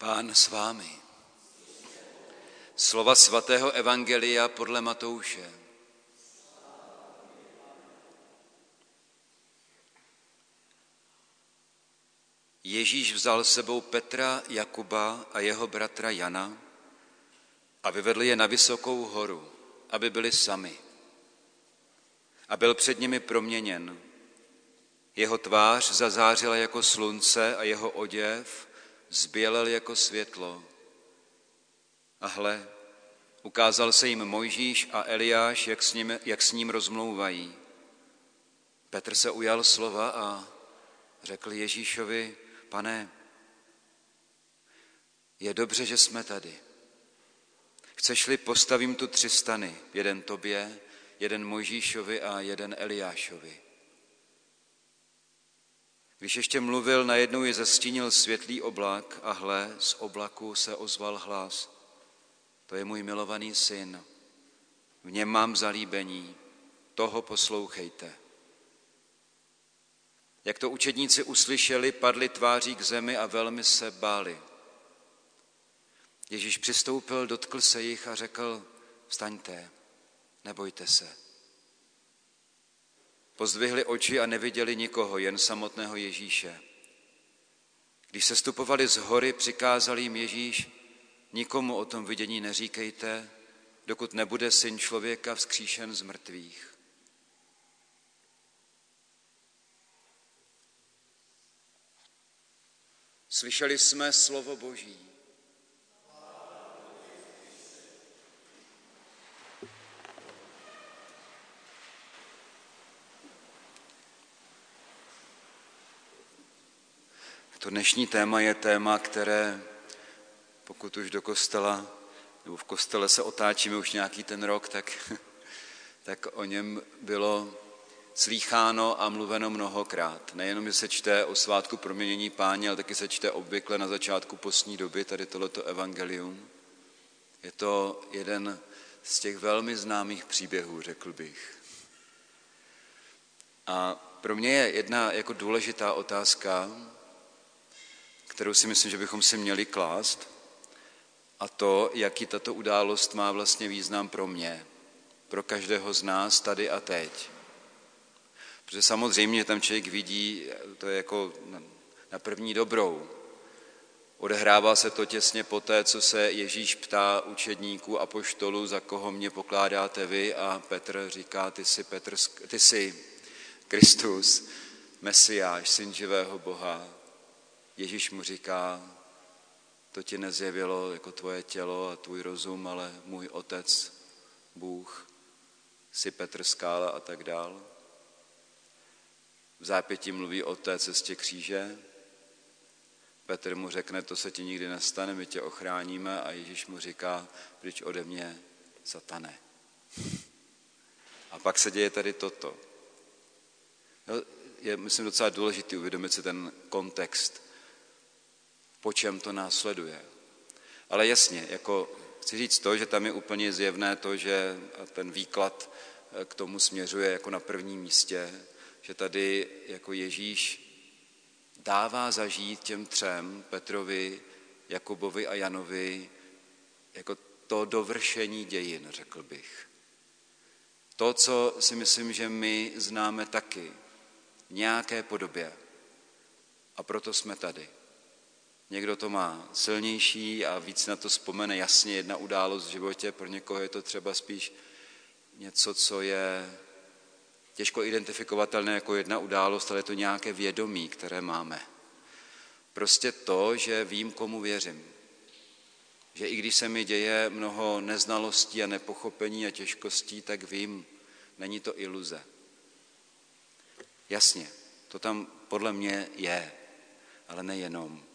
Pán s vámi. Slova svatého evangelia podle Matouše. Ježíš vzal sebou Petra, Jakuba a jeho bratra Jana a vyvedl je na vysokou horu, aby byli sami. A byl před nimi proměněn. Jeho tvář zazářila jako slunce a jeho oděv zbělel jako světlo. A hle, ukázal se jim Mojžíš a Eliáš, jak s ním rozmlouvají. Petr se ujal slova a řekl Ježíšovi: Pane, je dobře, že jsme tady. Chceš-li, postavím tu 3 stany, jeden tobě, jeden Mojžíšovi a jeden Eliášovi. Když ještě mluvil, najednou je zastínil světlý oblak a hle, z oblaku se ozval hlas: To je můj milovaný syn, v něm mám zalíbení, toho poslouchejte. Jak to učedníci uslyšeli, padli tváří k zemi a velmi se báli. Ježíš přistoupil, dotkl se jich a řekl: Vstaňte, nebojte se. Pozdvihli oči a neviděli nikoho, jen samotného Ježíše. Když se stupovali z hory, přikázal jim Ježíš: Nikomu o tom vidění neříkejte, dokud nebude Syn člověka vzkříšen z mrtvých. Slyšeli jsme slovo Boží. To dnešní téma je téma, které, pokud už do kostela, nebo v kostele se otáčíme už nějaký ten rok, tak o něm bylo slýcháno a mluveno mnohokrát. Nejenom, že se čte o svátku proměnění Páně, ale taky se čte obvykle na začátku postní doby, tady tohleto evangelium. Je to jeden z těch velmi známých příběhů, řekl bych. A pro mě je jedna jako důležitá otázka, kterou si myslím, že bychom si měli klást, a to, jaký tato událost má vlastně význam pro mě, pro každého z nás tady a teď. Protože samozřejmě tam člověk vidí, to je jako na první dobrou. Odehrává se to těsně poté, co se Ježíš ptá učedníků apoštolů, za koho mě pokládáte vy, a Petr říká: ty jsi Kristus, Mesiáš, Syn živého Boha. Ježíš mu říká: to ti nezjevilo jako tvoje tělo a tvůj rozum, ale můj Otec, Bůh, jsi Petr skála a tak dál. V zápětí mluví o té cestě kříže. Petr mu řekne: to se ti nikdy nestane, my tě ochráníme, a Ježíš mu říká: pryč ode mě, satane. A pak se děje tady toto. Je, myslím, docela důležité uvědomit si ten kontext, po čem to následuje. Ale jasně, jako chci říct to, že tam je úplně zjevné to, že ten výklad k tomu směřuje jako na prvním místě, že tady jako Ježíš dává zažít těm 3, Petrovi, Jakubovi a Janovi, jako to dovršení dějin, řekl bych. To, co si myslím, že my známe taky v nějaké podobě. A proto jsme tady. Někdo to má silnější a víc na to vzpomene jasně jedna událost v životě, pro někoho je to třeba spíš něco, co je těžko identifikovatelné jako jedna událost, ale je to nějaké vědomí, které máme. Prostě to, že vím, komu věřím. Že i když se mi děje mnoho neznalostí a nepochopení a těžkostí, tak vím, není to iluze. Jasně, to tam podle mě je, ale nejenom.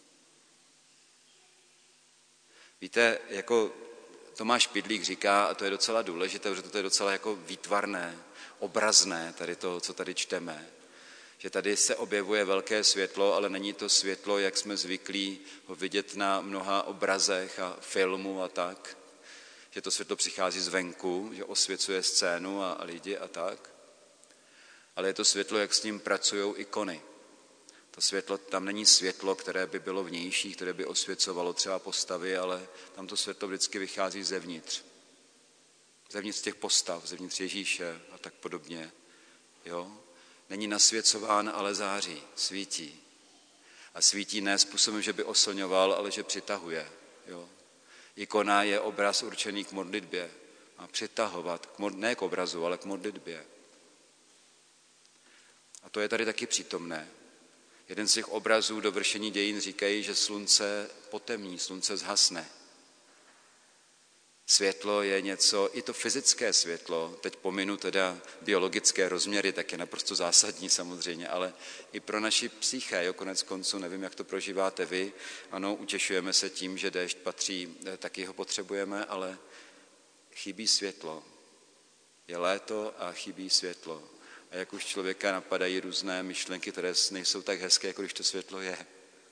Víte, jako Tomáš Pidlík říká, a to je docela důležité, protože to je docela jako výtvarné, obrazné, tady to, co tady čteme, že tady se objevuje velké světlo, ale není to světlo, jak jsme zvyklí ho vidět na mnoha obrazech a filmu a tak, že to světlo přichází zvenku, že osvěcuje scénu a lidi a tak, ale je to světlo, jak s ním pracují ikony. To světlo, tam není světlo, které by bylo vnější, které by osvěcovalo třeba postavy, ale tam to světlo vždycky vychází zevnitř. Zevnitř těch postav, zevnitř Ježíše a tak podobně. Jo? Není nasvěcován, ale září, svítí. A svítí ne způsobem, že by oslňoval, ale že přitahuje. Jo? Ikona je obraz určený k modlitbě. Má přitahovat, ne k obrazu, ale k modlitbě. A to je tady taky přítomné. Jeden z těch obrazů dovršení dějin říkají, že slunce potemní, slunce zhasne. Světlo je něco, i to fyzické světlo, teď pominu teda biologické rozměry, tak je naprosto zásadní samozřejmě, ale i pro naši psyché, jo, konec konců, nevím, jak to prožíváte vy, ano, utěšujeme se tím, že déšť patří, taky ho potřebujeme, ale chybí světlo. Je léto a chybí světlo. A jak už člověka napadají různé myšlenky, které nejsou tak hezké, jako když to světlo je.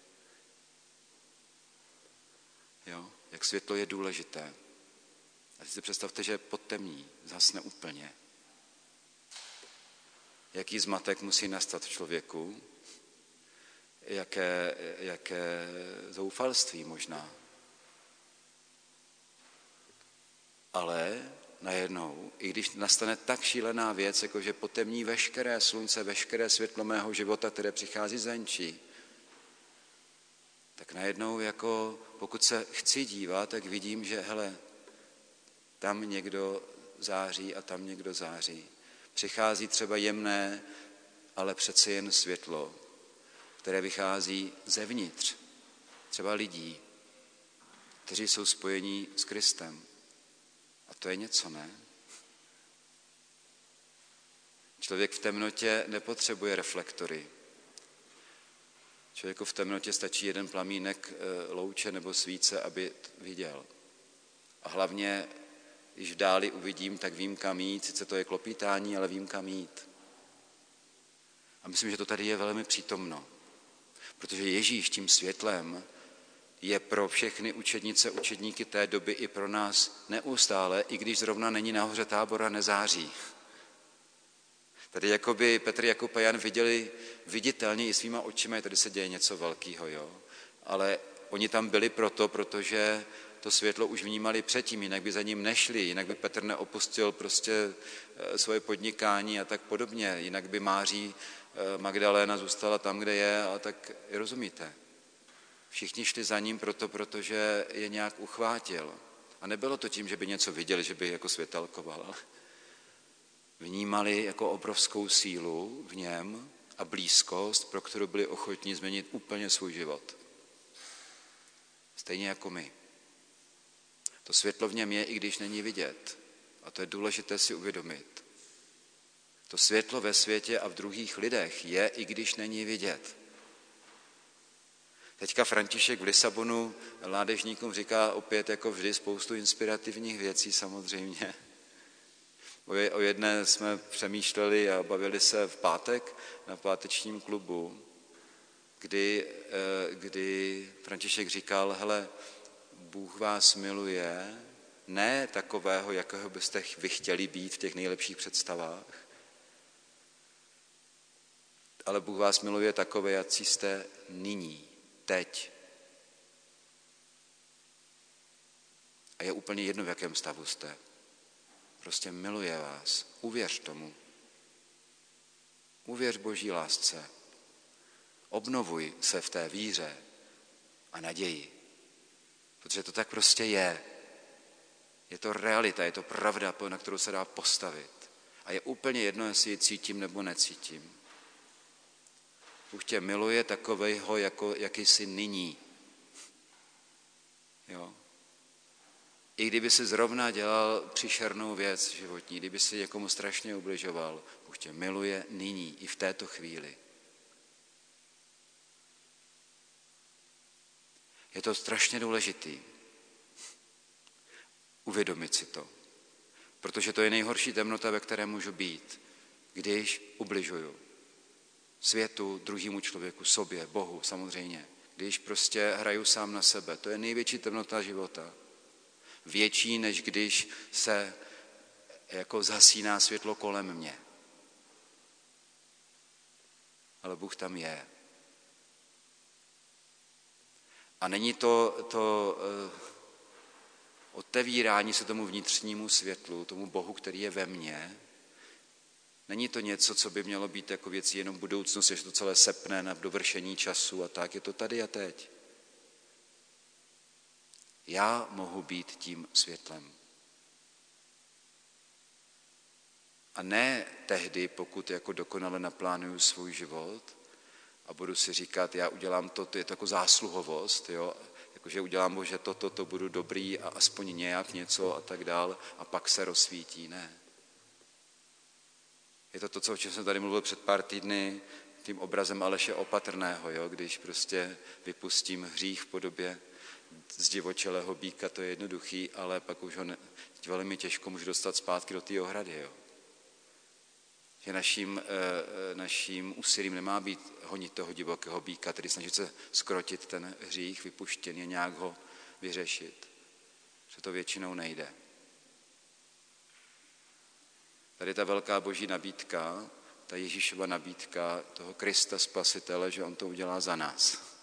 Jo? Jak světlo je důležité. A si představte, že potemní, zhasne úplně. Jaký zmatek musí nastat v člověku, jaké zoufalství možná. Ale najednou, i když nastane tak šílená věc, jako že potemní veškeré slunce, veškeré světlo mého života, které přichází zvenčí, tak najednou, jako pokud se chci dívat, tak vidím, že hele, tam někdo září a tam někdo září. Přichází třeba jemné, ale přece jen světlo, které vychází zevnitř, třeba lidí, kteří jsou spojení s Kristem. A to je něco, ne? Člověk v temnotě nepotřebuje reflektory. Člověku v temnotě stačí jeden plamínek louče nebo svíce, aby viděl. A hlavně, když v dáli uvidím, tak vím, kam jít. Sice to je klopítání, ale vím, kam jít. A myslím, že to tady je velmi přítomno. Protože Ježíš tím světlem je pro všechny učednice, učedníky té doby i pro nás neustále, i když zrovna není nahoře Tábora, nezáří. Tady jakoby Petr, Jakub a Jan viděli viditelně i svýma očima, tady se děje něco velkého, jo. Ale oni tam byli protože to světlo už vnímali předtím, jinak by za ním nešli, jinak by Petr neopustil prostě svoje podnikání a tak podobně, jinak by Máří Magdaléna zůstala tam, kde je, a tak rozumíte. Všichni šli za ním protože je nějak uchvátil. A nebylo to tím, že by něco viděli, že by jako světelkoval. Vnímali jako obrovskou sílu v něm a blízkost, pro kterou byli ochotní změnit úplně svůj život. Stejně jako my. To světlo v něm je, i když není vidět. A to je důležité si uvědomit. To světlo ve světě a v druhých lidech je, i když není vidět. Teďka František v Lisabonu mládežníkům říká opět jako vždy spoustu inspirativních věcí samozřejmě. O jedné jsme přemýšleli a bavili se v pátek na pátečním klubu, kdy František říkal, hele, Bůh vás miluje, ne takového, jakého byste vy chtěli být v těch nejlepších představách, ale Bůh vás miluje takové, jací jste nyní, teď. A je úplně jedno, v jakém stavu jste. Prostě miluje vás. Uvěř tomu. Uvěř Boží lásce. Obnovuj se v té víře a naději. Protože to tak prostě je. Je to realita, je to pravda, na kterou se dá postavit. A je úplně jedno, jestli ji cítím nebo necítím. Bůh tě miluje takovejho, jaký jsi nyní. Jo. I kdyby si zrovna dělal příšernou věc životní, kdyby si někomu strašně ubližoval, Bůh tě miluje nyní, i v této chvíli. Je to strašně důležitý. Uvědomit si to. Protože to je nejhorší temnota, ve které můžu být, když ubližuju světu, druhému člověku, sobě, Bohu samozřejmě. Když prostě hraju sám na sebe. To je největší temnota života. Větší, než když se jako zhasíná světlo kolem mě. Ale Bůh tam je. A není to otevírání se tomu vnitřnímu světlu, tomu Bohu, který je ve mně, není to něco, co by mělo být jako věcí jenom budoucnosti, že to celé sepne na dovršení času a tak, je to tady a teď. Já mohu být tím světlem. A ne tehdy, pokud jako dokonale naplánuju svůj život a budu si říkat, já udělám to je to jako zásluhovost, jo? Jakože udělám, Bože, to budu dobrý a aspoň nějak něco a tak dál a pak se rozsvítí. Ne. Je to, o čem jsem tady mluvil před pár týdny, tím obrazem Aleše Opatrného, jo? Když prostě vypustím hřích v podobě zdivočelého býka, to je jednoduchý, ale pak už ho velmi těžko můžu dostat zpátky do té ohrady. Jo? Že naším úsilím nemá být honit toho divokého býka, tedy snažit se skrotit ten hřích, vypuštěný, nějak ho vyřešit. Že to většinou nejde. Tady ta velká boží nabídka, ta Ježíšova nabídka toho Krista Spasitele, že on to udělá za nás.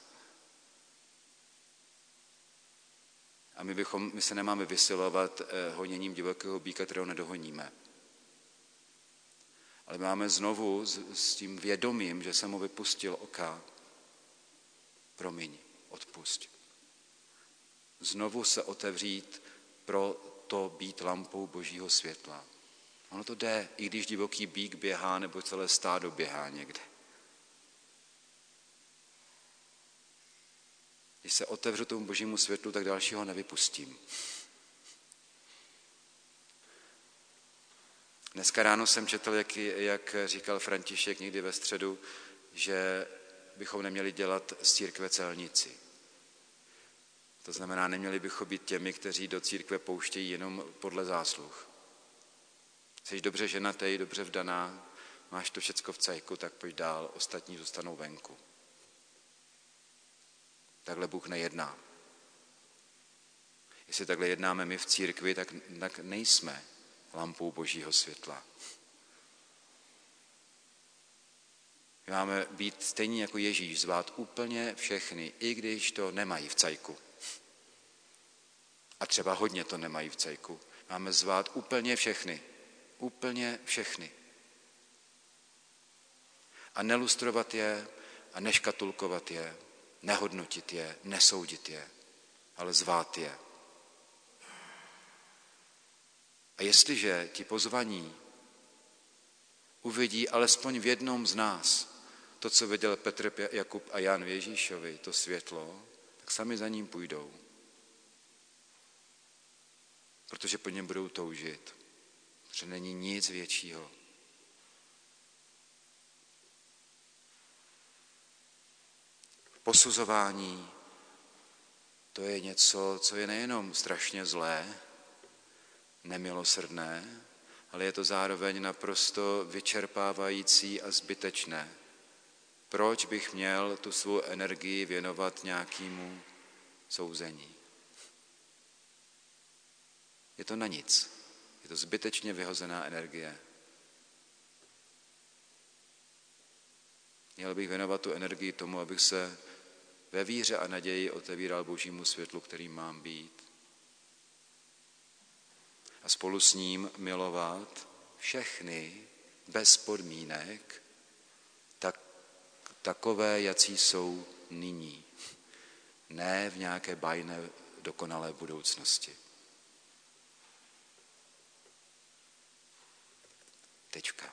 A my se nemáme vysilovat honěním divokého býka, kterého nedohoníme. Ale máme znovu s tím vědomím, že jsem ho vypustil oka, promiň, odpusť. Znovu se otevřít pro to být lampou božího světla. Ono to jde, i když divoký býk běhá, nebo celé stádo běhá někde. Když se otevřu tomu božímu světlu, tak dalšího nevypustím. Dneska ráno jsem četl, jak říkal František někdy ve středu, že bychom neměli dělat z církve celnici. To znamená, neměli bychom být těmi, kteří do církve pouštějí jenom podle zásluh. Jsi dobře ženatý, dobře vdaná, máš to všecko v cajku, tak pojď dál, ostatní zůstanou venku. Takhle Bůh nejedná. Jestli takhle jednáme my v církvi, tak nejsme lampou božího světla. My máme být stejně jako Ježíš, zvát úplně všechny, i když to nemají v cajku. A třeba hodně to nemají v cajku. Máme zvát úplně všechny. Úplně všechny. A nelustrovat je a neškatulkovat je, nehodnotit je, nesoudit je, ale zvát je. A jestliže ti pozvaní uvidí alespoň v jednom z nás to, co viděl Petr, Jakub a Jan v Ježíšovi, to světlo, tak sami za ním půjdou. Protože po něm budou toužit. Protože není nic většího. Posuzování, to je něco, co je nejenom strašně zlé, nemilosrdné, ale je to zároveň naprosto vyčerpávající a zbytečné. Proč bych měl tu svou energii věnovat nějakému souzení? Je to na nic. Je to zbytečně vyhozená energie. Měl bych věnovat tu energii tomu, abych se ve víře a naději otevíral božímu světlu, kterým mám být. A spolu s ním milovat všechny bez podmínek, takové, jací jsou nyní. Ne v nějaké bajné dokonalé budoucnosti. Tečka.